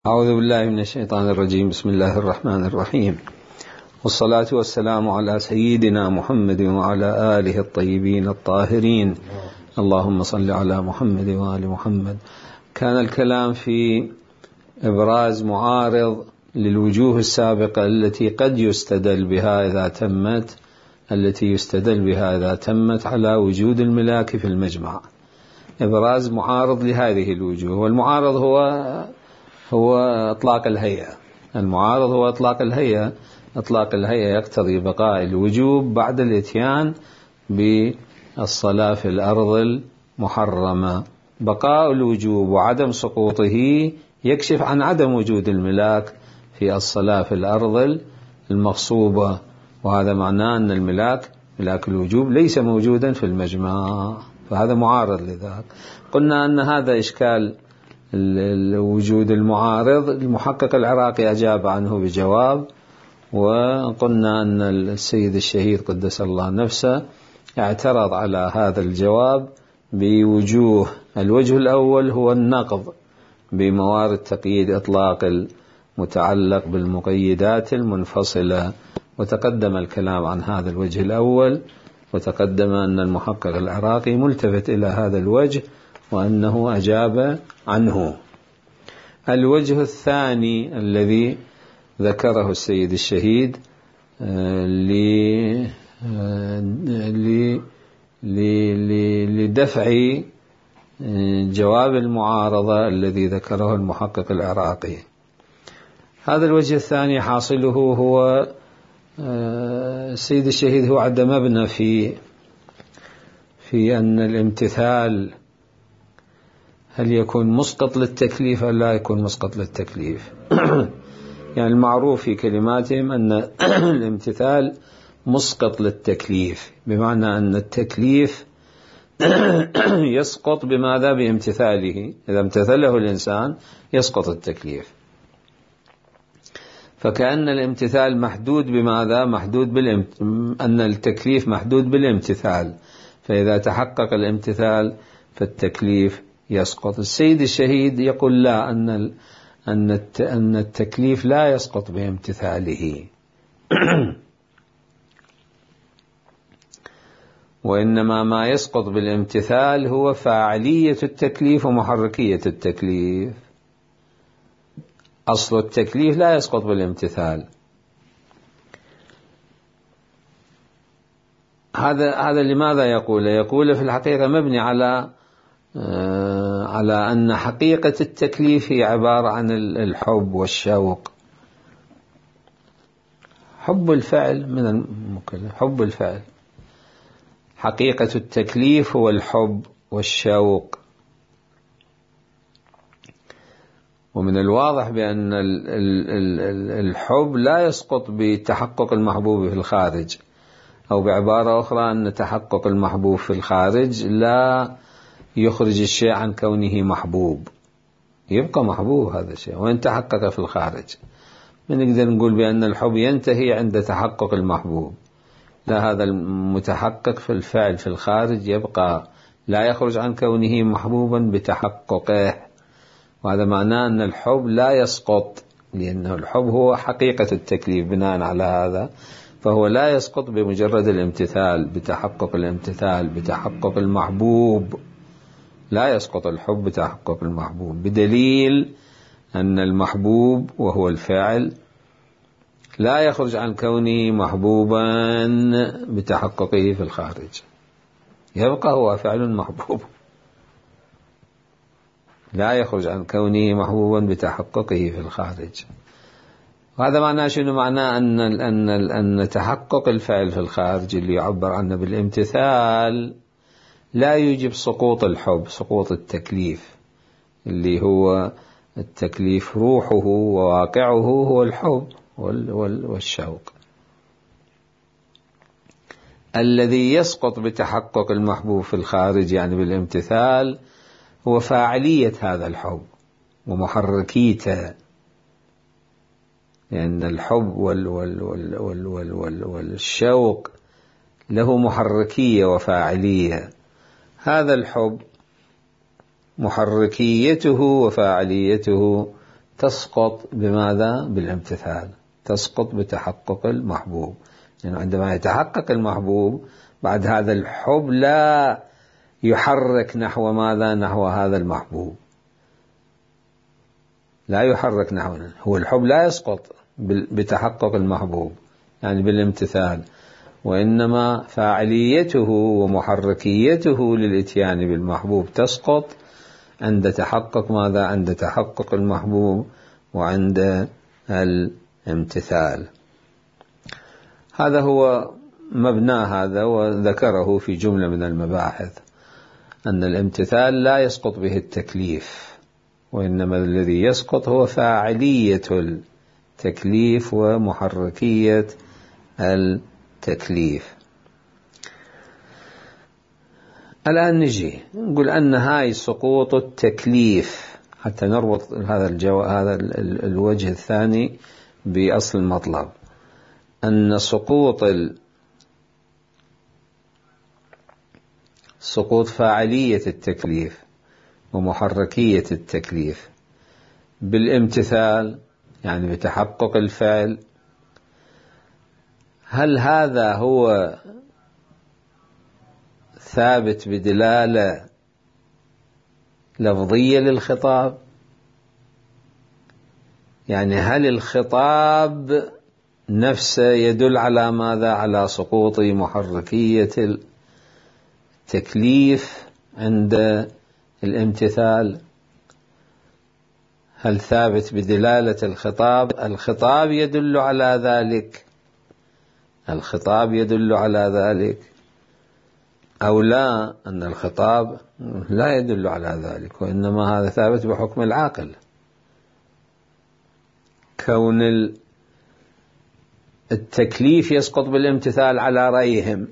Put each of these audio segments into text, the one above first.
أعوذ بالله من الشيطان الرجيم. بسم الله الرحمن الرحيم، والصلاة والسلام على سيدنا محمد وعلى آله الطيبين الطاهرين. اللهم صل على محمد وآل محمد. كان الكلام في إبراز معارض للوجوه السابقة التي قد يستدل بها إذا تمت على وجود الملاك في المجمع. إبراز معارض لهذه الوجوه، والمعارض هو إطلاق الهيئة. المعارض هو إطلاق الهيئة. إطلاق الهيئة يقتضي بقاء الوجوب بعد الإتيان بالصلاة في الأرض المحرمة. بقاء الوجوب وعدم سقوطه يكشف عن عدم وجود الملاك في الصلاة في الأرض المغصوبة، وهذا معناه أن ملاك الوجوب ليس موجودا في المجمع، فهذا معارض لذلك. قلنا أن هذا إشكال وجود المعارض. المحقق العراقي أجاب عنه بجواب، وقلنا أن السيد الشهيد قدس الله نفسه اعترض على هذا الجواب بوجوه. الوجه الأول هو النقض بموارد تقييد إطلاق المتعلق بالمقيدات المنفصلة، وتقدم الكلام عن هذا الوجه الأول، وتقدم أن المحقق العراقي ملتفت إلى هذا الوجه وأنه أجاب عنه. الوجه الثاني الذي ذكره السيد الشهيد لدفع جواب المعارضة الذي ذكره المحقق العراقي. هذا الوجه الثاني حاصله هو السيد الشهيد هو عد مبنى في أن الامتثال هل يكون مسقط للتكليف أو لا يكون مسقط للتكليف. يعني المعروف في كلماتهم أن الامتثال مسقط للتكليف، بمعنى أن التكليف يسقط بماذا؟ بامتثاله. إذا امتثله الإنسان يسقط التكليف. فكأن الامتثال محدود بماذا؟ أن التكليف محدود بالامتثال، فإذا تحقق الامتثال فالتكليف يسقط. السيد الشهيد يقول لا، أن التكليف لا يسقط بامتثاله، وإنما ما يسقط بالامتثال هو فاعلية التكليف ومحركية التكليف. أصل التكليف لا يسقط بالامتثال. هذا لماذا يقول في الحقيقة مبني على أن حقيقة التكليف هي عبارة عن الحب والشوق. حب الفعل من المكلف، حب الفعل. حقيقة التكليف هو الحب والشوق. ومن الواضح بأن الحب لا يسقط بتحقق المحبوب في الخارج، أو بعبارة أخرى أن تحقق المحبوب في الخارج لا يخرج الشيء عن كونه محبوب، يبقى محبوب هذا الشيء وإن تحقق في الخارج. نقدر نقول بأن الحب ينتهي عند تحقق المحبوب، لا، هذا المتحقق في الفعل في الخارج يبقى لا يخرج عن كونه محبوبا بتحققه. وهذا معناه أن الحب لا يسقط، لأنه الحب هو حقيقة التكليف. بناء على هذا فهو لا يسقط بمجرد الامتثال، بتحقق الامتثال بتحقق المحبوب. لا يسقط الحب بتحقق المحبوب، بدليل أن المحبوب وهو الفعل لا يخرج عن كونه محبوبا بتحققه في الخارج، يبقى هو فعل محبوب، لا يخرج عن كونه محبوبا بتحققه في الخارج. وهذا معناه شنو؟ معناه أن تحقق الفعل في الخارج اللي يعبر عنه بالامتثال لا يوجب سقوط الحب، سقوط التكليف، اللي هو التكليف روحه وواقعه هو الحب والشوق. الذي يسقط بتحقق المحبوب في الخارج يعني بالامتثال هو فاعلية هذا الحب ومحركيته، لأن الحب والشوق له محركية وفاعلية. هذا الحب محركيته وفاعليته تسقط بماذا؟ بالامتثال، تسقط بتحقق المحبوب. يعني عندما يتحقق المحبوب بعد هذا الحب لا يحرك نحو ماذا؟ نحو هذا المحبوب، لا يحرك نحو، هو الحب لا يسقط بتحقق المحبوب يعني بالامتثال، وإنما فاعليته ومحركيته للإتيان بالمحبوب تسقط عند تحقق ماذا؟ عند تحقق المحبوب وعند الامتثال. هذا هو مبنى هذا، وذكره في جملة من المباحث أن الامتثال لا يسقط به التكليف، وإنما الذي يسقط هو فاعلية التكليف ومحركية التكليف. الآن نجي نقول أن هاي سقوط التكليف، حتى نربط هذا الوجه الثاني بأصل المطلب، أن سقوط فاعلية التكليف ومحركية التكليف بالامتثال يعني بتحقق الفعل، هل هذا هو ثابت بدلالة لفظية للخطاب؟ يعني هل الخطاب نفسه يدل على ماذا؟ على سقوط محركية التكليف عند الامتثال؟ هل ثابت بدلالة الخطاب؟ الخطاب يدل على ذلك، الخطاب يدل على ذلك، أو لا، أن الخطاب لا يدل على ذلك، وإنما هذا ثابت بحكم العاقل. كون التكليف يسقط بالامتثال على رأيهم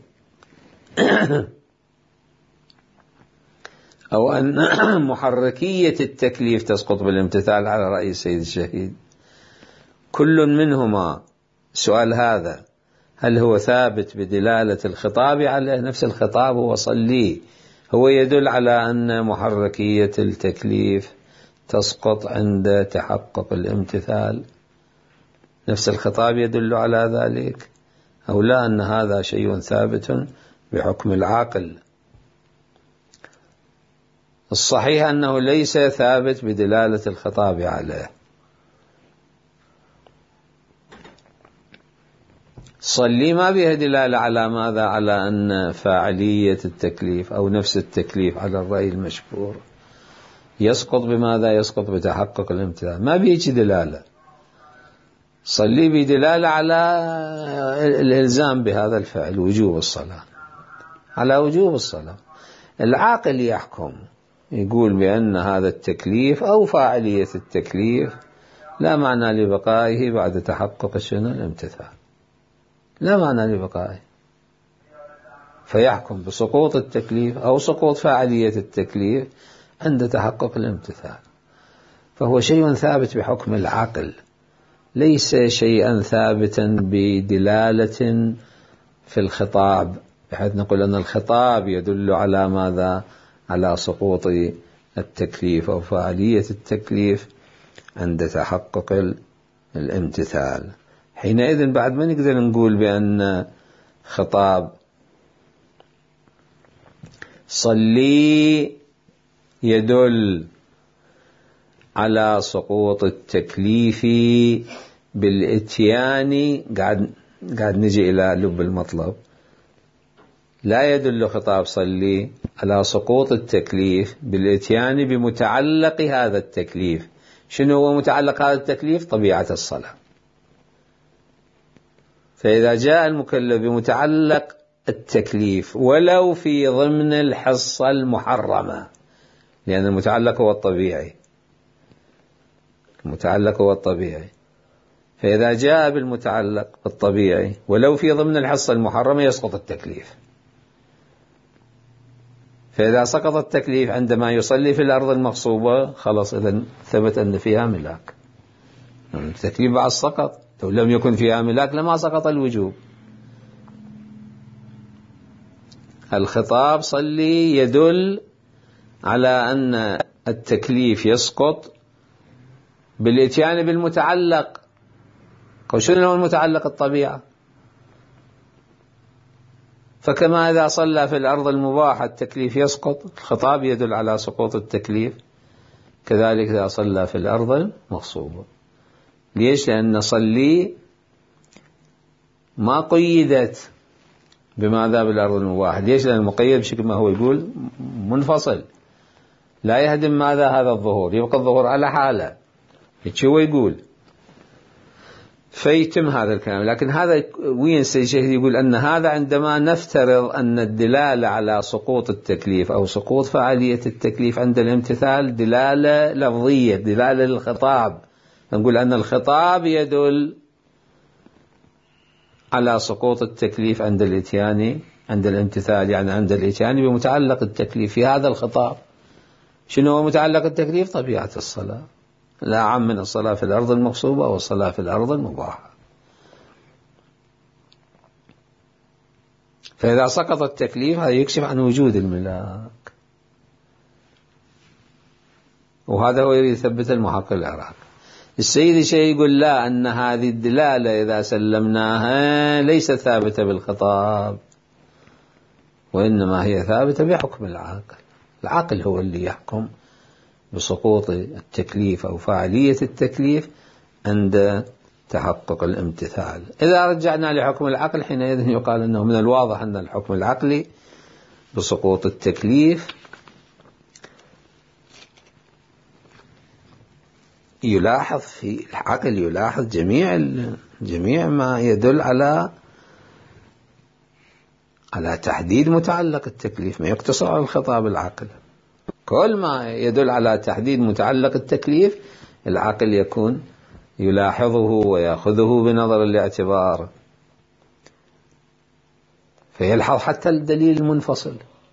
أو أن محركية التكليف تسقط بالامتثال على رأي السيد الشهيد، كل منهما سؤال هذا هل هو ثابت بدلالة الخطاب على نفس الخطاب؟ هو صلي، هو يدل على أن محركية التكليف تسقط عند تحقق الامتثال، نفس الخطاب يدل على ذلك، أو لا، أن هذا شيء ثابت بحكم العاقل؟ الصحيح أنه ليس ثابت بدلالة الخطاب عليه. صلي ما بها دلالة على ماذا؟ على أن فاعلية التكليف أو نفس التكليف على الرأي المشهور يسقط بماذا؟ يسقط بتحقق الامتثال، ما بيجي دلالة. صلي بدلالة على الإلزام بهذا الفعل، وجوب الصلاة، على وجوب الصلاة. العاقل يحكم، يقول بأن هذا التكليف أو فاعلية التكليف لا معنى لبقائه بعد تحقق الامتثال، لا معنى لبقائه، فيحكم بسقوط التكليف أو سقوط فاعلية التكليف عند تحقق الامتثال. فهو شيء ثابت بحكم العقل، ليس شيئا ثابتا بدلالة في الخطاب، بحيث نقول أن الخطاب يدل على ماذا؟ على سقوط التكليف أو فاعلية التكليف عند تحقق الامتثال. حينئذ بعد ما نقدر نقول بأن خطاب صلي يدل على سقوط التكليف بالإتيان، قاعد نجي إلى لب المطلب، لا يدل خطاب صلي على سقوط التكليف بالإتيان بمتعلق هذا التكليف. شنو هو متعلق هذا التكليف؟ طبيعة الصلاة. فإذا جاء المكلف بمتعلق التكليف ولو في ضمن الحصة المحرمة، لأن المتعلق هو الطبيعي، المتعلق هو الطبيعي، فإذا جاء بالمتعلق الطبيعي ولو في ضمن الحصة المحرمة يسقط التكليف. فإذا سقط التكليف عندما يصلي في الأرض المغصوبة خلاص، إذن ثبت أن فيها ملاك، التكليف بعد سقط، لو لم يكن فيها ملاك لما سقط الوجوب. الخطاب صلي يدل على أن التكليف يسقط بالإتيان بالمتعلق. شنو هو المتعلق؟ الطبيعة. فكما إذا صلى في الأرض المباحة التكليف يسقط، الخطاب يدل على سقوط التكليف، كذلك إذا صلى في الأرض المغصوبة. ليش؟ لأن صلي ما قيدت بماذا؟ بالأرض المباحة. ليش؟ لأن المقيد بشكل ما هو يقول منفصل، لا يهدم ماذا؟ هذا الظهور، يبقى الظهور على حاله، هو يقول. فيتم هذا الكلام. لكن هذا وين الشيخ يقول أن هذا عندما نفترض أن الدلالة على سقوط التكليف أو سقوط فعالية التكليف عند الامتثال دلالة لفظية، دلالة للخطاب، نقول أن الخطاب يدل على سقوط التكليف عند الاتيان، عند الامتثال، يعني عند الاتيان بمتعلق التكليف في هذا الخطاب. شنو هو متعلق التكليف؟ طبيعة الصلاة، لا أعم من الصلاة في الأرض المغصوبة والصلاة في الأرض المباحة. فإذا سقط التكليف هذا يكشف عن وجود الملاك، وهذا هو يريد يثبت المحقق العراقي. السيد الشيخ يقول لا، أن هذه الدلالة إذا سلمناها ليست ثابتة بالخطاب، وإنما هي ثابتة بحكم العاقل. العاقل هو اللي يحكم بسقوط التكليف أو فاعلية التكليف عند تحقق الامتثال. إذا رجعنا لحكم العقل حينئذ يقال أنه من الواضح أن الحكم العقلي بسقوط التكليف يلاحظ في العقل، يلاحظ جميع ما يدل على تحديد متعلق التكليف، ما يقتصر على الخطاب العقل. كل ما يدل على تحديد متعلق التكليف العقل يكون يلاحظه ويأخذه بنظر الاعتبار، فيلحظ حتى الدليل المنفصل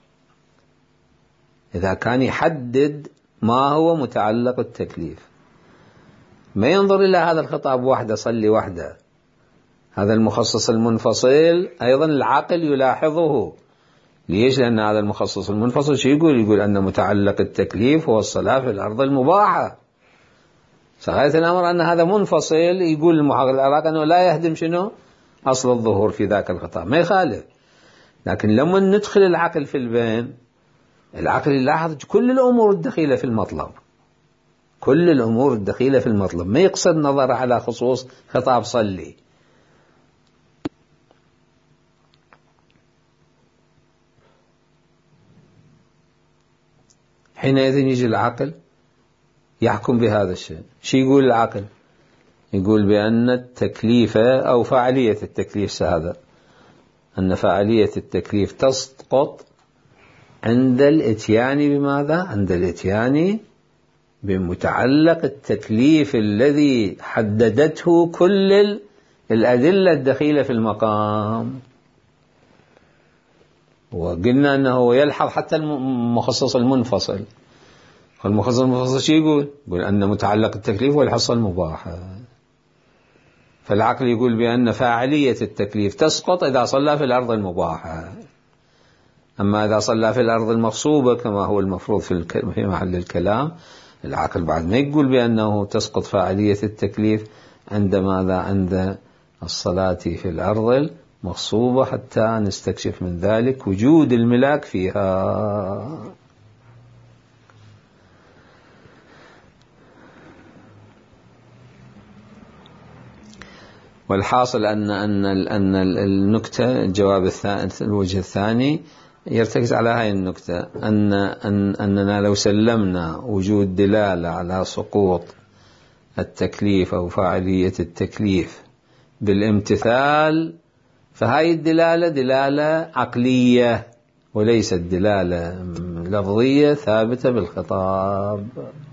إذا كان يحدد ما هو متعلق التكليف، ما ينظر إلى هذا الخطاب وحده، صلي وحده. هذا المخصص المنفصل أيضا العقل يلاحظه. ليش؟ لأن هذا المخصص المنفصل شو يقول أن متعلق التكليف هو الصلاة في الأرض المباحة. صحيح الأمر أن هذا منفصل، يقول المحقق العراقي أنه لا يهدم شنو؟ أصل الظهور في ذاك الخطاب، ما يخالف. لكن لما ندخل العقل في البين، العقل يلاحظ كل الأمور الدخيلة في المطلب، كل الأمور الدخيلة في المطلب، ما يقصد نظر على خصوص خطاب صلي. حينئذ يجي العقل يحكم بهذا الشيء. شو يقول العقل؟ يقول بأن التكليف أو فاعلية التكليف هذا، أن فاعلية التكليف تسقط عند الاتيان بماذا؟ عند الاتيان بمتعلق التكليف الذي حددته كل الأدلة الدخيلة في المقام. وقلنا أنه يلحظ حتى المخصص المنفصل. المخصص المنفصل شو يقول؟ يقول أن متعلق التكليف هو الحصة المباحة. فالعقل يقول بأن فاعلية التكليف تسقط إذا صلى في الأرض المباحة. أما إذا صلى في الأرض المغصوبة كما هو المفروض في محل الكلام، العقل بعد ما يقول بأنه تسقط فاعلية التكليف عند ماذا؟ عند الصلاة في الأرض المغصوبة، حتى نستكشف من ذلك وجود الملاك فيها. والحاصل أن النكتة الجواب الثاني، الوجه الثاني يرتكز على هاي النكتة، أننا لو سلمنا وجود دلالة على سقوط التكليف أو فاعلية التكليف بالامتثال، فهاي الدلالة دلالة عقلية وليست دلالة لفظية ثابتة بالخطاب.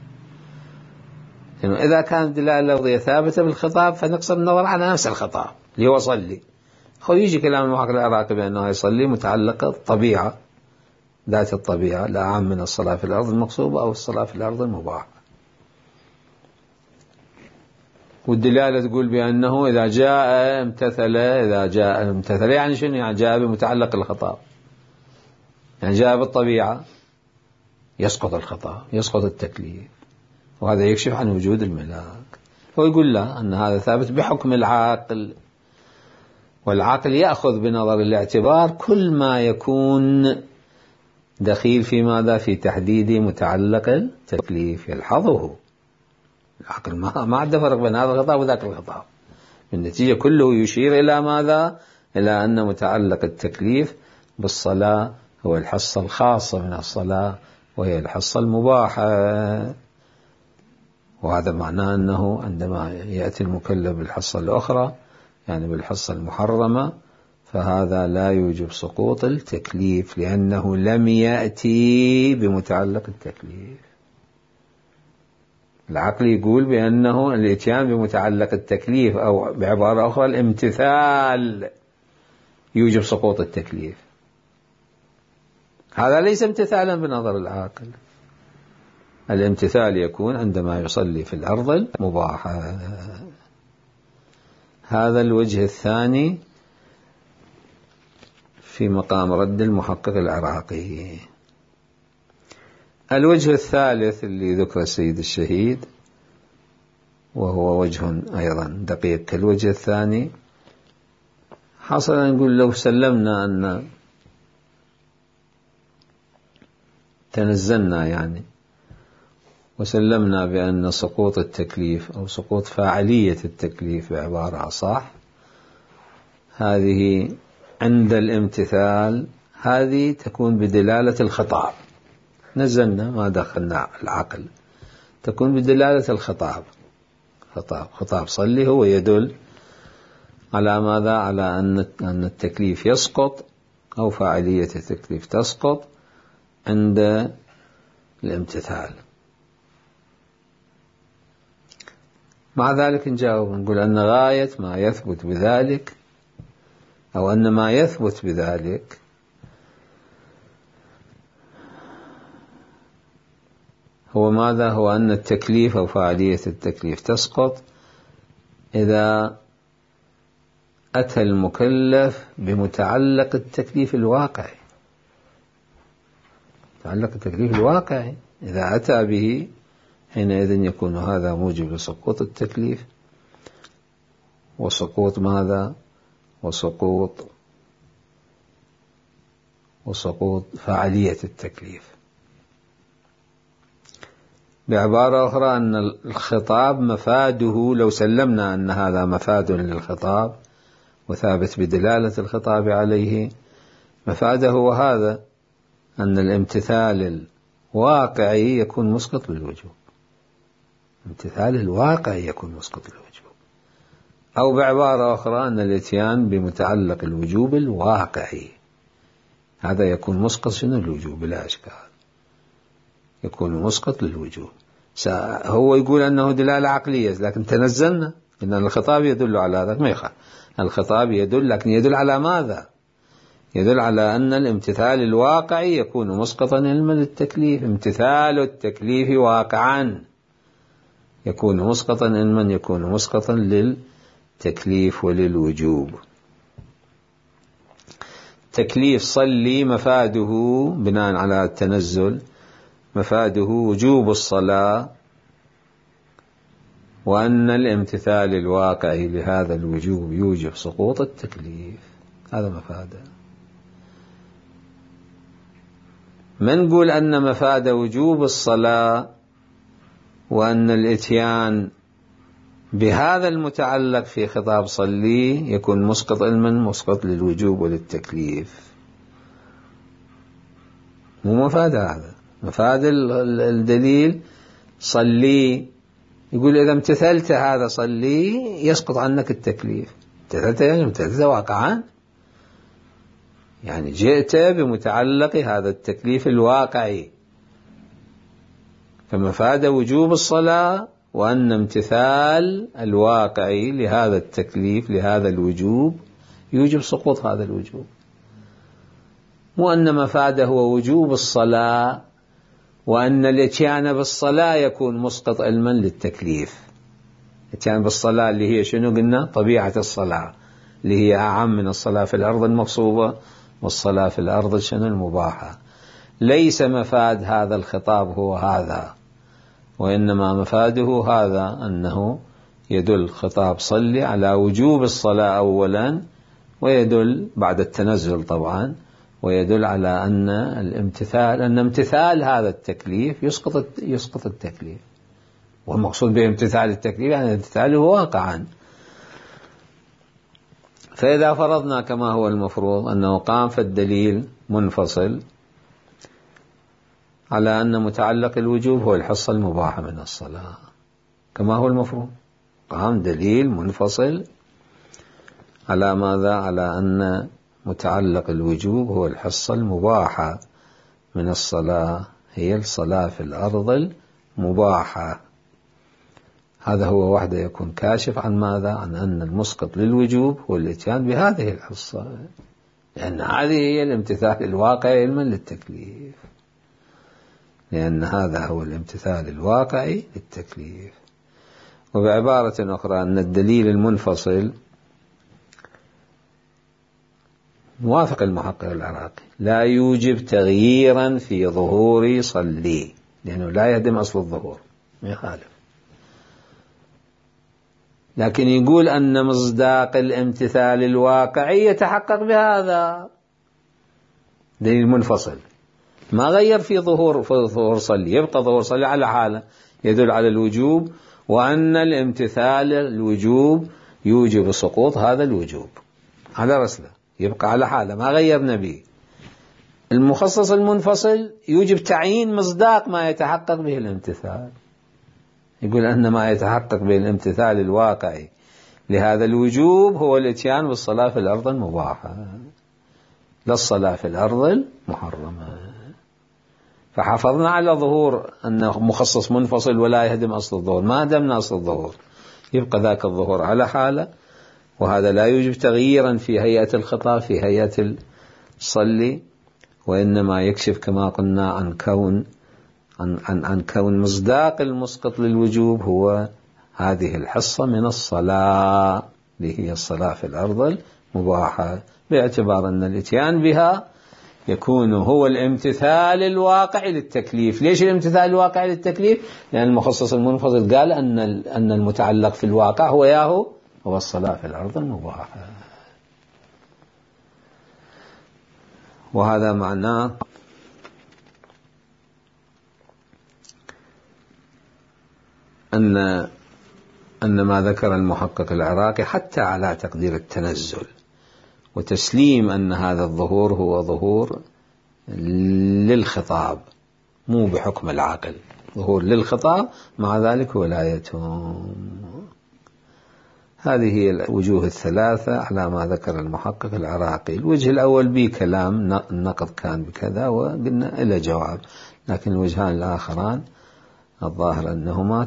يعني إذا كانت دلالة لفظية ثابتة بالخطاب فنقصد النظر على نفس الخطاب اللي هو صلي. يجي كلام المحقق العراقي بأنه يصلي متعلقة الطبيعة، ذات الطبيعة، لا أعم من الصلاة في الأرض المغصوبة أو الصلاة في الأرض المباحة. والدلالة تقول بأنه إذا جاء امتثل يعني شنو؟ يعني جاء بمتعلق الخطاب، يعني جاء بالطبيعة، يسقط الخطاب، يسقط التكليف، وهذا يكشف عن وجود الملاك. هو يقول لا، أن هذا ثابت بحكم العاقل، والعاقل يأخذ بنظر الاعتبار كل ما يكون دخيل في ماذا؟ في تحديد متعلق التكليف، يلحظه العقل، ما عنده فرق بين هذا الخطاب وذاك الخطاب. النتيجة كله يشير إلى ماذا؟ إلى أن متعلق التكليف بالصلاة هو الحصة الخاصة من الصلاة، وهي الحصة المباحة. وهذا معناه أنه عندما يأتي المكلف بالحصة الأخرى، يعني بالحصة المحرمة، فهذا لا يوجب سقوط التكليف، لأنه لم يأتي بمتعلق التكليف. العقل يقول بأنه الإتيان بمتعلق التكليف، أو بعبارة أخرى الامتثال، يوجب سقوط التكليف. هذا ليس امتثالا بنظر العاقل. الامتثال يكون عندما يصلي في الأرض المباحة. هذا الوجه الثاني في مقام رد المحقق العراقي. الوجه الثالث اللي ذكر السيد الشهيد، وهو وجه أيضا دقيق كالوجه الثاني، حصل نقول لو سلمنا أن تنزلنا يعني وسلمنا بأن سقوط التكليف أو سقوط فاعلية التكليف بعبارة أصح، هذه عند الامتثال هذه تكون بدلالة الخطاب. نزلنا ما دخلنا العقل، تكون بدلالة الخطاب. خطاب صلي هو يدل على ماذا؟ على أن التكليف يسقط أو فاعلية التكليف تسقط عند الامتثال. مع ذلك نجاوب نقول أن غاية ما يثبت بذلك، أو أن ما يثبت بذلك هو ماذا؟ هو أن التكليف أو فاعلية التكليف تسقط إذا أتى المكلف بمتعلق التكليف الواقعي. متعلق التكليف الواقعي إذا أتى به، حينئذ يكون هذا موجب لسقوط التكليف، وسقوط ماذا؟ وسقوط فاعلية التكليف. بعبارة أخرى أن الخطاب مفاده، لو سلمنا أن هذا مفاد للخطاب وثابت بدلالة الخطاب عليه، مفاده هو هذا، أن الامتثال الواقعي يكون مسقط للوجوب. امتثال الواقعي يكون مسقط للوجوب. أو بعبارة أخرى أن الاتيان بمتعلق الوجوب الواقعي هذا يكون مسقط شنو الوجوب بلا إشكال، يكون مسقط للوجوب. هو يقول أنه دلالة عقلية، لكن تنزلنا إن الخطاب يدل على هذا، ما يخالف. الخطاب يدل، لكن يدل على ماذا؟ يدل على أن الامتثال الواقعي يكون مسقطا علما للتكليف. امتثال التكليف واقعا يكون مسقطا علما، يكون مسقطا للتكليف وللوجوب. تكليف صلي مفاده بناء على التنزل مفاده وجوب الصلاة، وأن الامتثال الواقعي لهذا الوجوب يوجب سقوط التكليف. هذا مفاده. من نقول أن مفاد وجوب الصلاة وأن الاتيان بهذا المتعلق في خطاب صلي يكون مسقط علما، مسقط للوجوب وللتكليف. مو مفاد هذا، مفاد الدليل صلي، يقول إذا امتثلت هذا صلي يسقط عنك التكليف. امتثلت واقعا، يعني جئت بمتعلق هذا التكليف الواقعي. فمفاد وجوب الصلاة وأن امتثال الواقعي لهذا التكليف لهذا الوجوب يوجب سقوط هذا الوجوب، مو أن مفاده هو وجوب الصلاة وأن الاتيان بالصلاة يكون مسقط علما للتكليف. الاتيان بالصلاة اللي هي شنو قلنا؟ طبيعة الصلاة اللي هي أعم من الصلاة في الأرض المغصوبة والصلاة في الأرض شنو المباحة. ليس مفاد هذا الخطاب هو هذا، وإنما مفاده هذا، أنه يدل خطاب صلي على وجوب الصلاة أولا، ويدل بعد التنزل طبعا، ويدل على أن امتثال هذا التكليف يسقط التكليف. والمقصود بامتثال التكليف يعني امتثاله واقعا. فإذا فرضنا كما هو المفروض أنه قام فالدليل منفصل على أن متعلق الوجوب هو الحصة المباحة من الصلاة كما هو المفروض، قام دليل منفصل على ماذا؟ على أن متعلق الوجوب هو الحصة المباحة من الصلاة، هي الصلاة في الأرض المباحة. هذا هو وحده يكون كاشف عن ماذا؟ عن أن المسقط للوجوب هو الاتيان بهذه الحصة، لأن هذه هي الامتثال الواقعي علما للتكليف، لأن هذا هو الامتثال الواقعي للتكليف. وبعبارة أخرى أن الدليل المنفصل موافق المحقق العراقي لا يوجب تغييرا في ظهور صلي، لأنه لا يهدم أصل الظهور، ما يخالف، لكن يقول أن مصداق الامتثال الواقعي يتحقق بهذا دليل منفصل ما غير في ظهور صلي، يبقى ظهور صلي على حاله يدل على الوجوب، وأن الامتثال الوجوب يوجب سقوط هذا الوجوب على رسله، يبقى على حاله ما غيرنا به. المخصص المنفصل يوجب تعيين مصداق ما يتحقق به الامتثال، يقول أن ما يتحقق به الامتثال الواقعي لهذا الوجوب هو الاتيان بالصلاة في الأرض المباحة، لا الصلاة في الأرض المحرمة. فحافظنا على ظهور أنه مخصص منفصل ولا يهدم أصل الظهور، ما دمنا أصل الظهور يبقى ذاك الظهور على حاله، وهذا لا يوجب تغييرا في هيئة الخطاب في هيئة الصلي، وإنما يكشف كما قلنا عن كون مصداق المسقط للوجوب هو هذه الحصة من الصلاة اللي هي الصلاة في الأرض المباحة، باعتبار أن الاتيان بها يكون هو الامتثال الواقعي للتكليف. ليش الامتثال الواقعي للتكليف؟ لأن المخصص المنفصل قال أن المتعلق في الواقع هو الصلاة في الأرض المباحة. وهذا معناه أن ما ذكر المحقق العراقي حتى على تقدير التنزل وتسليم أن هذا الظهور هو ظهور للخطاب مو بحكم العقل، ظهور للخطاب، مع ذلك ولايتهم. هذه هي الوجوه الثلاثة على ما ذكر المحقق العراقي. الوجه الأول به كلام النقد كان بكذا وقلنا إلى جواب، لكن الوجهان الآخران الظاهر أنهما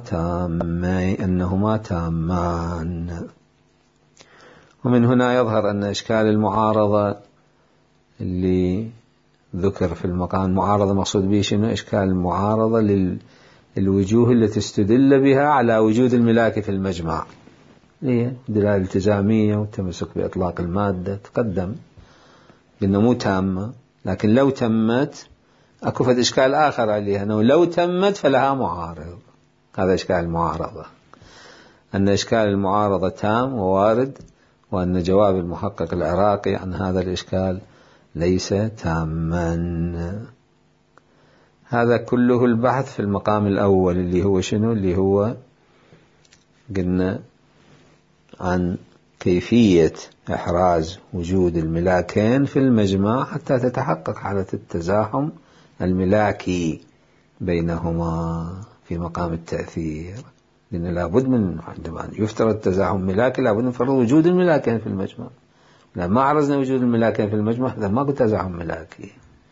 تامان. ومن هنا يظهر أن إشكال المعارضة اللي ذكر في المقام، المعارضة مقصود به شنو؟ إشكال المعارضة للوجوه التي استدل بها على وجود الملاك في المجمع، هي دلالة التزامية والتمسك بإطلاق المادة، تقدم لأنه مو تامة، لكن لو تمت أكو فد إشكال آخر عليها، أنه لو تمت فلها معارض. هذا إشكال المعارضة، أن إشكال المعارضة تام ووارد، وأن جواب المحقق العراقي عن هذا الإشكال ليس تاما. هذا كله البحث في المقام الأول اللي هو شنو؟ اللي هو قلنا عن كيفية إحراز وجود الملاكين في المجمع حتى تتحقق حالة التزاحم الملاكي بينهما في مقام التأثير، لأن لابد من عندما يفترض التزاحم الملاكي لابد من فرض وجود الملاكين في المجمع. لما عرزنا وجود الملاكين في المجمع هذا ماكو تزاحم ملاكي.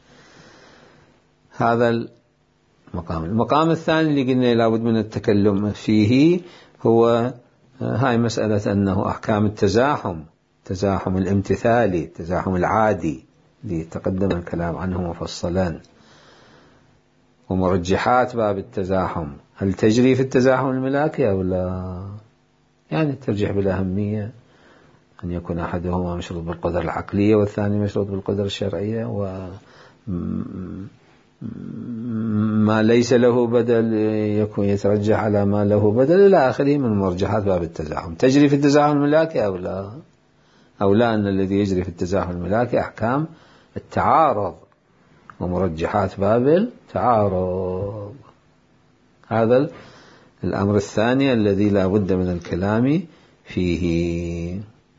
هذا المقام الثاني اللي قلنا لابد من التكلم فيه هو هاي مسألة أنه أحكام التزاحم الامتثالي، التزاحم العادي اللي تقدم الكلام عنه مفصلا، ومرجحات باب التزاحم، هل تجري في التزاحم الملاكي أو لا؟ يعني الترجيح بالأهمية أن يكون أحدهما مشروط بالقدرة العقلية والثاني مشروط بالقدرة الشرعية، وما ما ليس له بدل يكون يترجح على ما له بدل إلى آخره من مرجحات باب التزاحم. تجري في التزاحم الملاكي أو لا؟ أو لا أن الذي يجري في التزاحم الملاكي أحكام التعارض ومرجحات باب التعارض. هذا الأمر الثاني الذي لا بد من الكلام فيه.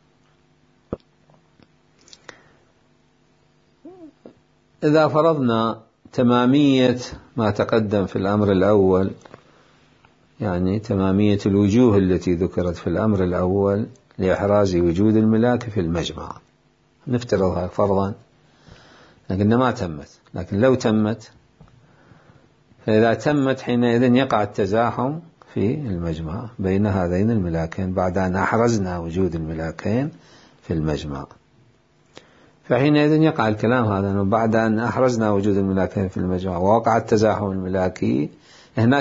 إذا فرضنا تمامية ما تقدم في الأمر الأول، يعني تمامية الوجوه التي ذكرت في الأمر الأول لإحراز وجود الملاك في المجمع، نفترضها فرضا، لكن ما تمت. لكن لو تمت، فإذا تمت حينئذ يقع التزاحم في المجمع بين هذين الملاكين بعد أن أحرزنا وجود الملاكين في المجمع. فحينئذ يقع الكلام هذا بعد أن أحرزنا وجود الملاكين في المجمع ووقع التزاحم الملاكي. هنا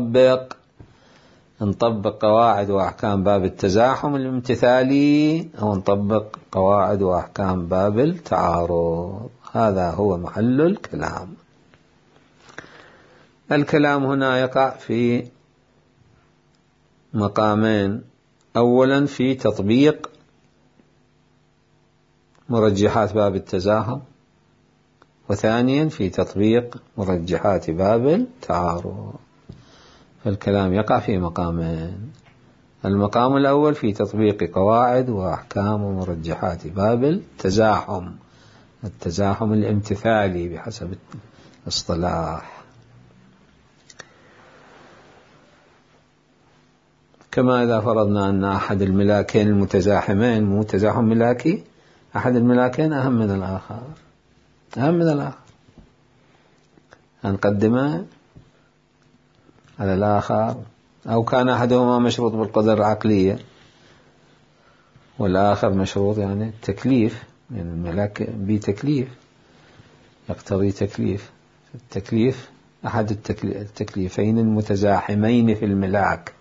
نطبق قواعد وأحكام باب التزاحم الامتثالي أو نطبق قواعد وأحكام باب التعارض. هذا هو محل الكلام. الكلام هنا يقع في مقامين: أولا في تطبيق مرجحات باب التزاحم، وثانيا في تطبيق مرجحات باب التعارض. فالكلام يقع في مقامين: المقام الأول في تطبيق قواعد وأحكام ومرجحات باب التزاحم الامتثالي بحسب الاصطلاح، كما إذا فرضنا أن أحد الملاكين المتزاحمين، مو تزاحم ملاكي، أحد الملاكين أهم من الآخر، هنقدمه على الآخر، أو كان أحدهما مشروط بالقدرة العقلية والآخر مشروط يعني التكليف، يعني الملاك بتكليف يقتضي التكليف أحد التكليفين المتزاحمين في الملاك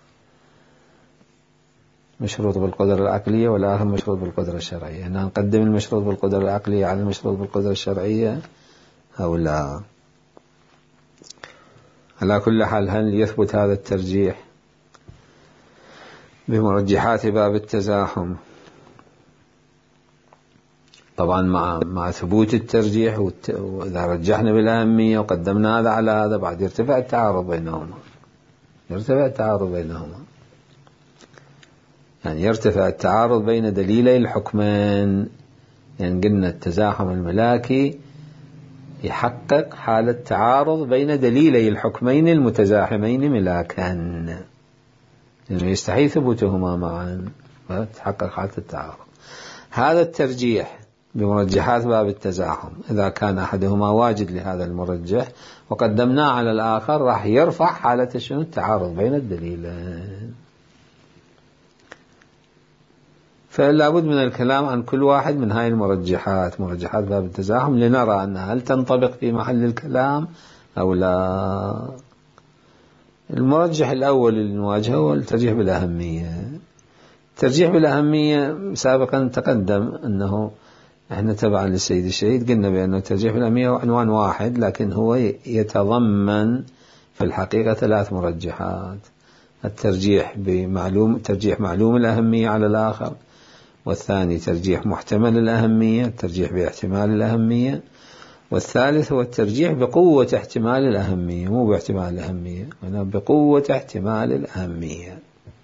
مشروط بالقدرة العقلية والآخر مشروط بالقدرة الشرعية. هنا نقدم المشروط بالقدرة العقلية على المشروط بالقدرة الشرعية أو لا؟ على كل حال، هل يثبت هذا الترجيح بمرجحات باب التزاحم؟ طبعا مع ثبوت الترجيح، وإذا رجحنا بالأهمية وقدمنا هذا على هذا بعد يرتفع التعارض بينهما، يعني يرتفع التعارض بين دليلي الحكمين. يعني قلنا التزاحم الملاكي يحقق حالة تعارض بين دليلي الحكمين المتزاحمين ملاكا، يعني يستحيل ثبوتهما معا فتحقق حالة التعارض. هذا الترجيح بمرجحات باب التزاحم إذا كان أحدهما واجد لهذا المرجح وقدمناه على الآخر راح يرفع حالة التعارض بين الدليلين. فلا بد من الكلام عن كل واحد من هاي المرجحات، مرجحات باب التزاحم، لنرى أنها هل تنطبق في محل الكلام أو لا. المرجح الأول اللي نواجهه هو الترجيح بالأهمية. الترجيح بالأهمية سابقا تقدم أنه احنا تبعا للسيد الشهيد قلنا بأنه الترجيح بالأهمية هو عنوان واحد، لكن هو يتضمن في الحقيقة 3 مرجحات: الترجيح ترجيح معلوم الأهمية على الآخر، والثاني ترجيح محتمل الأهمية، الترجيح باحتمال الأهمية، والثالث هو الترجيح بقوة احتمال الأهمية، مو باحتمال الأهمية، هنا بقوة احتمال الأهمية.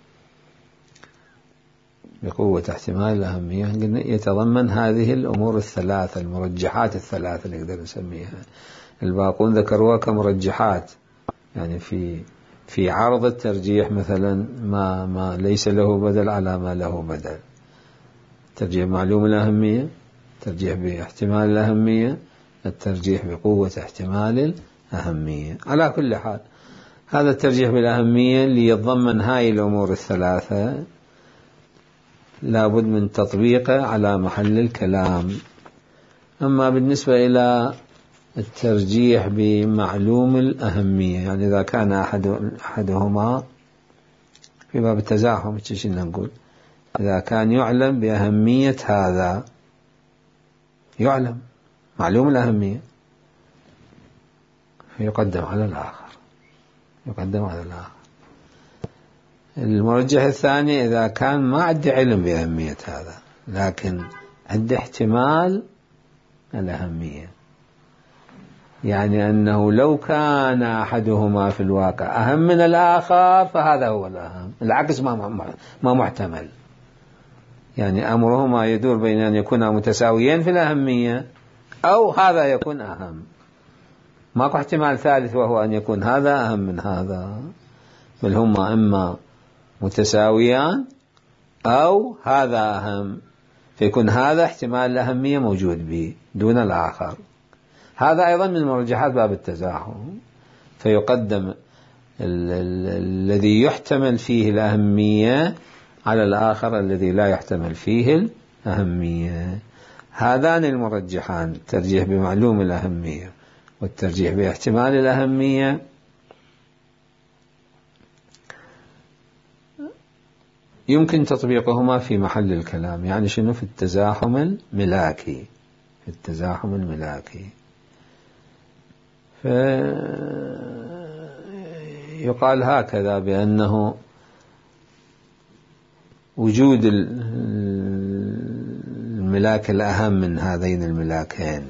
يتضمن هذه الأمور الثلاثة، المرجحات الثلاثة اللي نقدر نسميها. الباقون ذكروها كمرجحات، يعني في عرض الترجيح مثلا ما ليس له بدل على ما له بدل، ترجيح معلوم الأهمية، ترجيح باحتمال الأهمية، الترجيح بقوة احتمال الأهمية. على كل حال هذا الترجيح بالأهمية اللي يتضمن هاي الأمور الثلاثة لابد من تطبيقه على محل الكلام. أما بالنسبة إلى الترجيح بمعلوم الأهمية، يعني إذا كان أحدهما في باب التزاحم، نقول إذا كان يعلم بأهمية هذا، يعلم معلوم الأهمية، فيقدم على الآخر. يقدم على الآخر. المرجح الثاني إذا كان ما عنده علم بأهمية هذا لكن عنده احتمال الأهمية، يعني أنه لو كان أحدهما في الواقع أهم من الآخر فهذا هو الأهم، العكس ما محتمل، يعني أمرهما يدور بين أن يكونا متساويين في الأهمية أو هذا يكون أهم، ماكو احتمال ثالث وهو أن يكون هذا أهم من هذا، بل هما إما متساويان أو هذا أهم، فيكون هذا احتمال الأهمية موجود به دون الآخر. هذا أيضا من مرجحات باب التزاحم، فيقدم الذي يحتمل فيه الأهمية على الآخر الذي لا يحتمل فيه الأهمية. هذان المرجحان، الترجيح بمعلوم الأهمية والترجيح باحتمال الأهمية، يمكن تطبيقهما في محل الكلام، يعني شنو؟ في التزاحم الملاكي، في التزاحم الملاكي. فيقال هكذا بأنه وجود الملاك الأهم من هذين الملاكين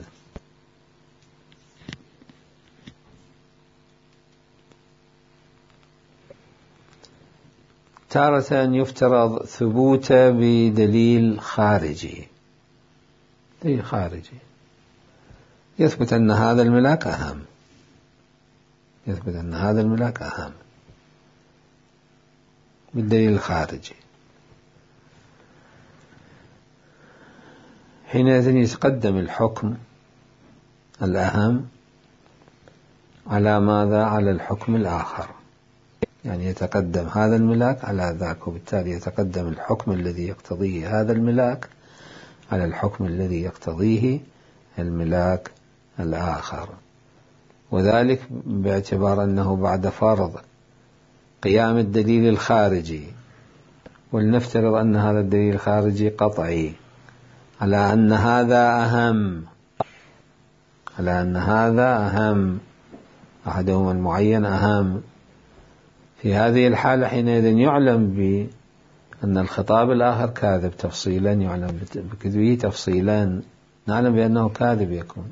تارة يفترض ثبوته بدليل خارجي، دليل خارجي يثبت أن هذا الملاك أهم، يثبت أن هذا الملاك أهم بالدليل الخارجي. حينئذ يتقدم الحكم الأهم على ماذا؟ على الحكم الآخر، يعني يتقدم هذا الملاك على ذاك، وبالتالي يتقدم الحكم الذي يقتضيه هذا الملاك على الحكم الذي يقتضيه الملاك الآخر، وذلك باعتبار أنه بعد فرض قيام الدليل الخارجي، ولنفترض أن هذا الدليل الخارجي قطعي على أن هذا أهم، على أن هذا أهم، أحدهما المعين أهم. في هذه الحالة حينئذ يعلم بأن الخطاب الآخر كاذب تفصيلا، يعلم بكذبه تفصيلا، نعلم بأنه كاذب يكون،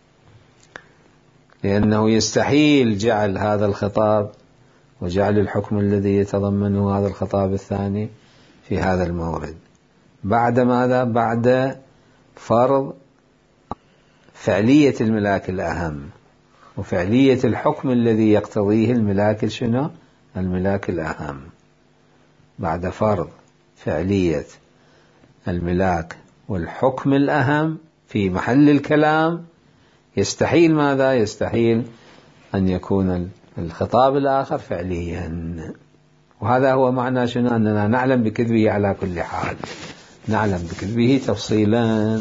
لأنه يستحيل جعل هذا الخطاب وجعل الحكم الذي يتضمنه هذا الخطاب الثاني في هذا المورد بعد ماذا؟ بعد فرض فعلية الملاك الأهم وفعلية الحكم الذي يقتضيه الملاك شنو؟ الملاك الأهم. بعد فرض فعلية الملاك والحكم الأهم في محل الكلام يستحيل ماذا؟ يستحيل أن يكون الخطاب الآخر فعليا، وهذا هو معنى شنو؟ أننا نعلم بكذبه على كل حال، نعلم بكذبه تفصيلا.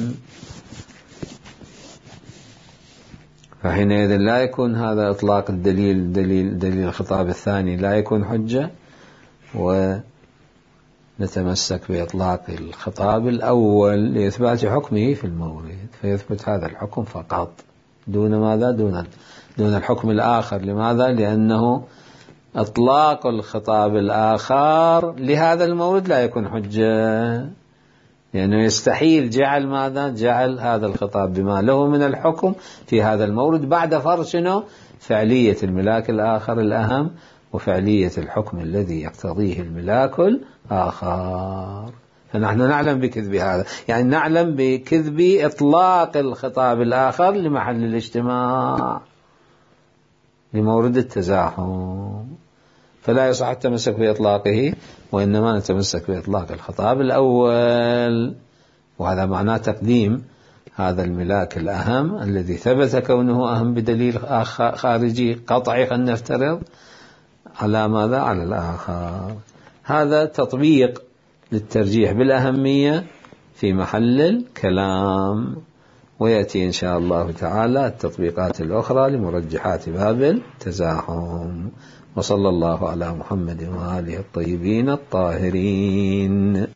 فحينئذ لا يكون هذا إطلاق الدليل دليل الخطاب الثاني لا يكون حجة، ونتمسك بإطلاق الخطاب الأول لإثبات حكمه في المورد، فيثبت هذا الحكم فقط دون ماذا؟ دون الحكم الآخر. لماذا؟ لأنه إطلاق الخطاب الآخر لهذا المورد لا يكون حجة، لأنه يستحيل جعل ماذا؟ جعل هذا الخطاب بما له من الحكم في هذا المورد بعد فرض شنو؟ فعلية الملاك الآخر الأهم وفعلية الحكم الذي يقتضيه الملاك الآخر. فنحن نعلم بكذب هذا، يعني نعلم بكذب إطلاق الخطاب الآخر لمحل الاجتماع لمورد التزاحم، فلا يصح التمسك بإطلاقه، وإنما نتمسك بإطلاق الخطاب الأول، وهذا معناه تقديم هذا الملاك الأهم الذي ثبت كونه أهم بدليل خارجي قطعي خلينا نفترض على ماذا؟ على الآخر. هذا تطبيق للترجيح بالأهمية في محل الكلام، ويأتي إن شاء الله تعالى التطبيقات الأخرى لمرجحات باب التزاحم. وصلى الله على محمد وآله الطيبين الطاهرين.